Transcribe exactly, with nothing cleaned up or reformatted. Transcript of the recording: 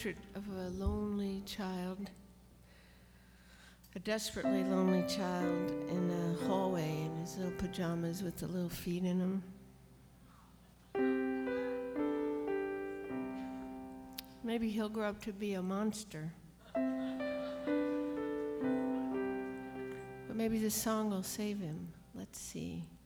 Portrait of a lonely child, a desperately lonely child in a hallway in his little pajamas with the little feet in them. Maybe he'll grow up to be a monster. But maybe this song will save him. Let's see.